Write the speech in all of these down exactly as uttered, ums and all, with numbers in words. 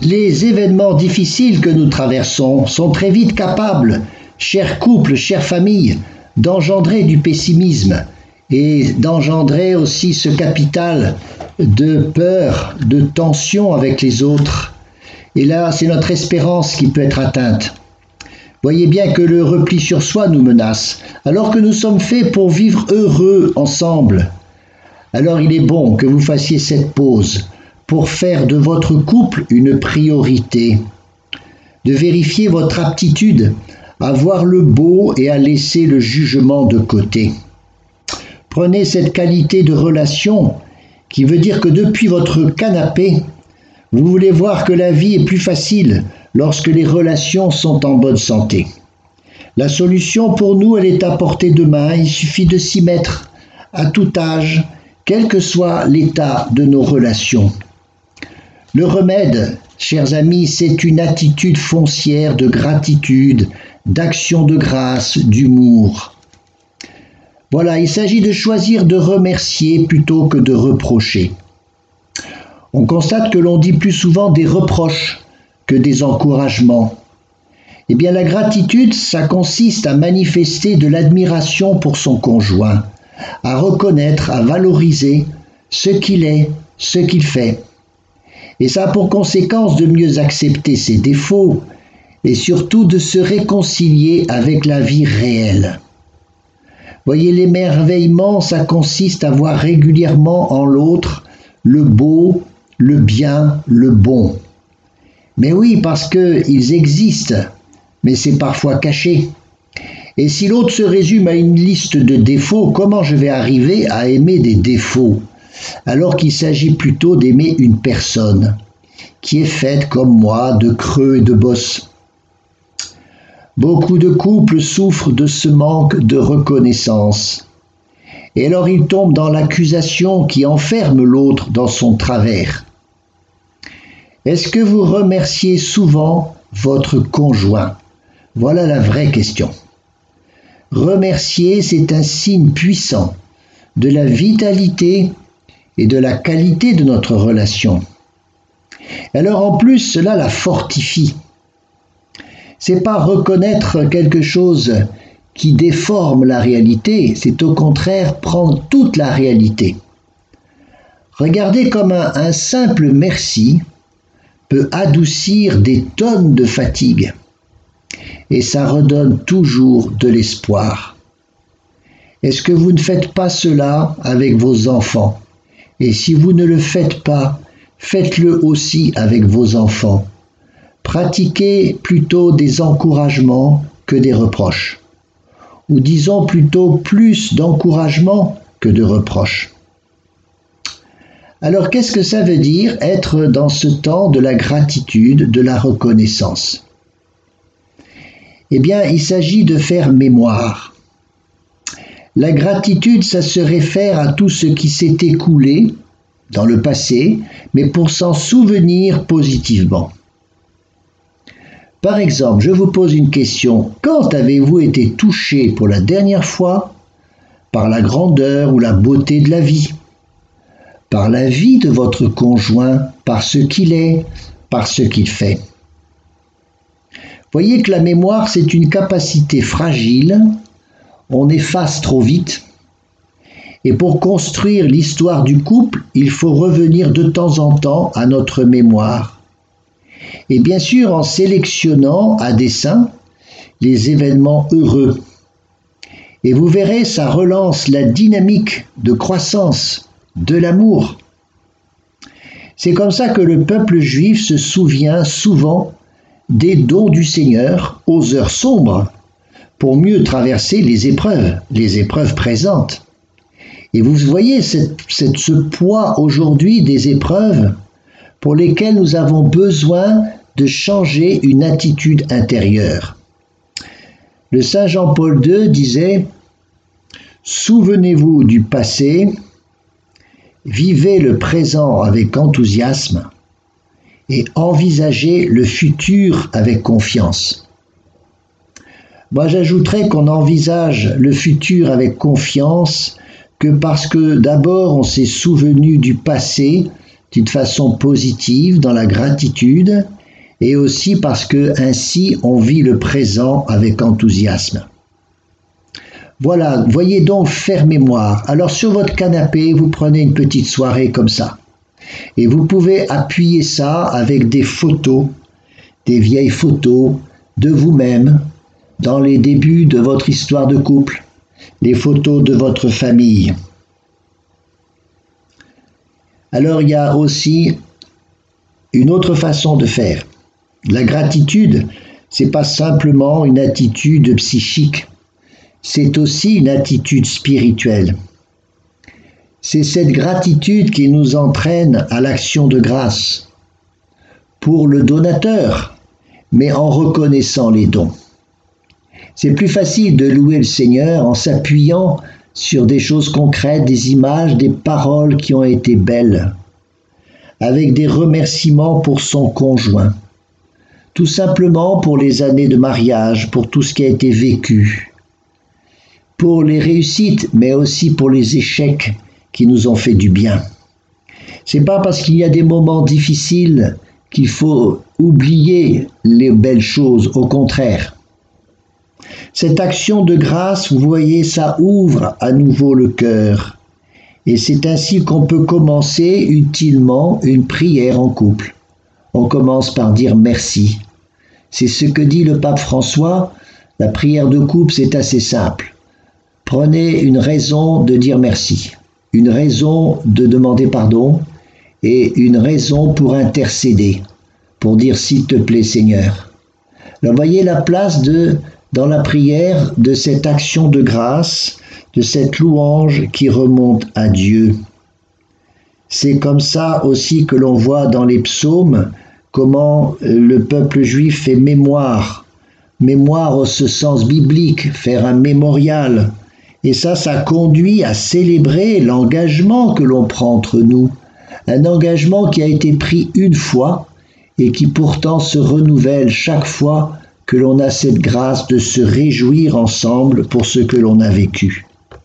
Les événements difficiles que nous traversons sont très vite capables, chers couples, chères familles, d'engendrer du pessimisme et d'engendrer aussi ce capital de peur, de tension avec les autres. Et là, c'est notre espérance qui peut être atteinte. Voyez bien que le repli sur soi nous menace, alors que nous sommes faits pour vivre heureux ensemble. Alors il est bon que vous fassiez cette pause pour faire de votre couple une priorité, de vérifier votre aptitude à voir le beau et à laisser le jugement de côté. Prenez cette qualité de relation qui veut dire que depuis votre canapé, vous voulez voir que la vie est plus facile lorsque les relations sont en bonne santé. La solution pour nous, elle est à portée de main, il suffit de s'y mettre à tout âge, quel que soit l'état de nos relations. Le remède, chers amis, c'est une attitude foncière de gratitude, d'action de grâce, d'humour. Voilà, il s'agit de choisir de remercier plutôt que de reprocher. On constate que l'on dit plus souvent des reproches que des encouragements. Eh bien, la gratitude, ça consiste à manifester de l'admiration pour son conjoint, à reconnaître, à valoriser ce qu'il est, ce qu'il fait. Et ça a pour conséquence de mieux accepter ses défauts et surtout de se réconcilier avec la vie réelle. Voyez, l'émerveillement, ça consiste à voir régulièrement en l'autre le beau, le bien, le bon. Mais oui, parce qu'ils existent, mais c'est parfois caché. Et si l'autre se résume à une liste de défauts, comment je vais arriver à aimer des défauts, alors qu'il s'agit plutôt d'aimer une personne qui est faite comme moi de creux et de bosses. Beaucoup de couples souffrent de ce manque de reconnaissance. Et alors ils tombent dans l'accusation qui enferme l'autre dans son travers. Est-ce que vous remerciez souvent votre conjoint? Voilà la vraie question. Remercier, c'est un signe puissant de la vitalité et de la qualité de notre relation. Alors en plus, cela la fortifie. C'est pas reconnaître quelque chose qui déforme la réalité, c'est au contraire prendre toute la réalité. Regardez comme un, un simple merci peut adoucir des tonnes de fatigue. Et ça redonne toujours de l'espoir. Est-ce que vous ne faites pas cela avec vos enfants? Et si vous ne le faites pas, faites-le aussi avec vos enfants. Pratiquez plutôt des encouragements que des reproches. Ou disons plutôt plus d'encouragements que de reproches. Alors qu'est-ce que ça veut dire être dans ce temps de la gratitude, de la reconnaissance? Eh bien, il s'agit de faire mémoire. La gratitude, ça se réfère à tout ce qui s'est écoulé dans le passé, mais pour s'en souvenir positivement. Par exemple, je vous pose une question. Quand avez-vous été touché pour la dernière fois par la grandeur ou la beauté de la vie? Par la vie de votre conjoint, par ce qu'il est, par ce qu'il fait? Voyez que la mémoire, c'est une capacité fragile, on efface trop vite. Et pour construire l'histoire du couple, il faut revenir de temps en temps à notre mémoire. Et bien sûr en sélectionnant à dessein les événements heureux. Et vous verrez, ça relance la dynamique de croissance, de l'amour. C'est comme ça que le peuple juif se souvient souvent des dons du Seigneur aux heures sombres pour mieux traverser les épreuves, les épreuves présentes. Et vous voyez cette, cette, ce poids aujourd'hui des épreuves pour lesquelles nous avons besoin de changer une attitude intérieure. Le Saint Jean-Paul deux disait « Souvenez-vous du passé, vivez le présent avec enthousiasme et envisagez le futur avec confiance. » Moi, j'ajouterais qu'on envisage le futur avec confiance que parce que d'abord on s'est souvenu du passé d'une façon positive, dans la gratitude, et aussi parce que ainsi on vit le présent avec enthousiasme. Voilà, voyez donc faire mémoire. Alors sur votre canapé, vous prenez une petite soirée comme ça. Et vous pouvez appuyer ça avec des photos, des vieilles photos de vous-même, dans les débuts de votre histoire de couple, les photos de votre famille. Alors il y a aussi une autre façon de faire. La gratitude, c'est pas simplement une attitude psychique, c'est aussi une attitude spirituelle. C'est cette gratitude qui nous entraîne à l'action de grâce pour le donateur, mais en reconnaissant les dons. C'est plus facile de louer le Seigneur en s'appuyant sur des choses concrètes, des images, des paroles qui ont été belles, avec des remerciements pour son conjoint, tout simplement pour les années de mariage, pour tout ce qui a été vécu, pour les réussites, mais aussi pour les échecs qui nous ont fait du bien. C'est pas parce qu'il y a des moments difficiles qu'il faut oublier les belles choses, au contraire. Cette action de grâce, vous voyez, ça ouvre à nouveau le cœur. Et c'est ainsi qu'on peut commencer utilement une prière en couple. On commence par dire merci. C'est ce que dit le pape François. La prière de couple, c'est assez simple. Prenez une raison de dire merci, une raison de demander pardon et une raison pour intercéder, pour dire s'il te plaît Seigneur. Alors voyez la place de, dans la prière de cette action de grâce, de cette louange qui remonte à Dieu. C'est comme ça aussi que l'on voit dans les psaumes comment le peuple juif fait mémoire, mémoire au ce sens biblique, faire un mémorial. Et ça, ça conduit à célébrer l'engagement que l'on prend entre nous. Un engagement qui a été pris une fois et qui pourtant se renouvelle chaque fois que l'on a cette grâce de se réjouir ensemble pour ce que l'on a vécu.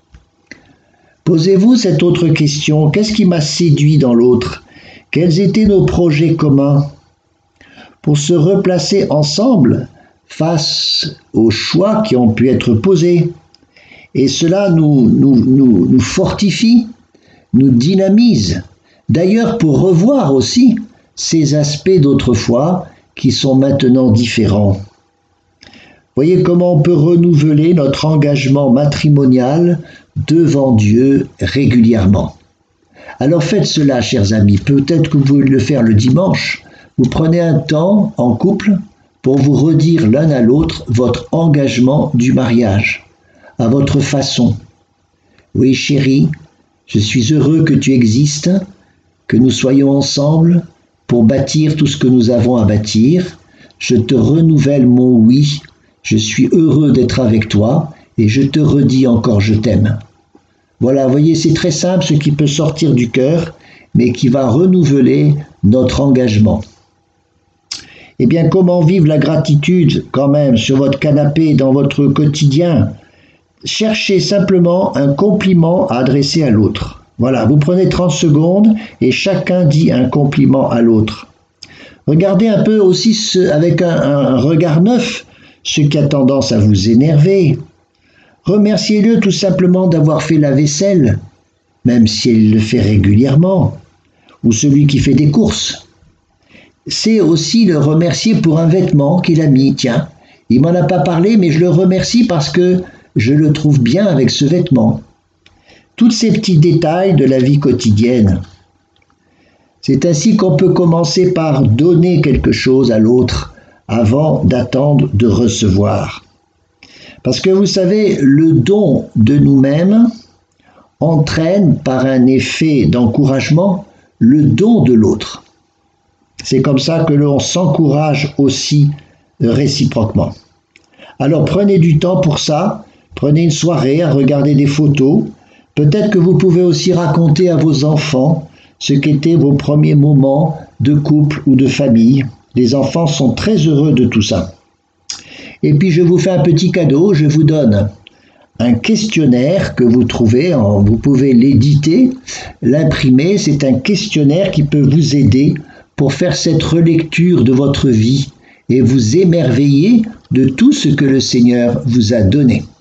Posez-vous cette autre question. Qu'est-ce qui m'a séduit dans l'autre? Quels étaient nos projets communs? Pour se replacer ensemble face aux choix qui ont pu être posés. Et cela nous, nous, nous, nous fortifie, nous dynamise. D'ailleurs, pour revoir aussi ces aspects d'autrefois qui sont maintenant différents. Voyez comment on peut renouveler notre engagement matrimonial devant Dieu régulièrement. Alors faites cela, chers amis. Peut-être que vous pouvez le faire le dimanche. Vous prenez un temps en couple pour vous redire l'un à l'autre votre engagement du mariage. À votre façon. Oui, chérie, je suis heureux que tu existes, que nous soyons ensemble pour bâtir tout ce que nous avons à bâtir. Je te renouvelle mon oui, je suis heureux d'être avec toi et je te redis encore je t'aime. Voilà, vous voyez, c'est très simple ce qui peut sortir du cœur, mais qui va renouveler notre engagement. Eh bien, comment vivre la gratitude quand même sur votre canapé, dans votre quotidien? Cherchez simplement un compliment à adresser à l'autre. Voilà, vous prenez trente secondes et chacun dit un compliment à l'autre. Regardez un peu aussi ce, avec un, un regard neuf ce qui a tendance à vous énerver. Remerciez-le tout simplement d'avoir fait la vaisselle, même s'il le fait régulièrement, ou celui qui fait des courses. C'est aussi le remercier pour un vêtement qu'il a mis. Tiens, il m'en a pas parlé, mais je le remercie parce que je le trouve bien avec ce vêtement. Tous ces petits détails de la vie quotidienne. C'est ainsi qu'on peut commencer par donner quelque chose à l'autre avant d'attendre de recevoir. Parce que vous savez, le don de nous-mêmes entraîne par un effet d'encouragement le don de l'autre. C'est comme ça que l'on s'encourage aussi réciproquement. Alors prenez du temps pour ça. Prenez une soirée à regarder des photos. Peut-être que vous pouvez aussi raconter à vos enfants ce qu'étaient vos premiers moments de couple ou de famille. Les enfants sont très heureux de tout ça. Et puis je vous fais un petit cadeau, je vous donne un questionnaire que vous trouvez, en, vous pouvez l'éditer, l'imprimer, c'est un questionnaire qui peut vous aider pour faire cette relecture de votre vie et vous émerveiller de tout ce que le Seigneur vous a donné.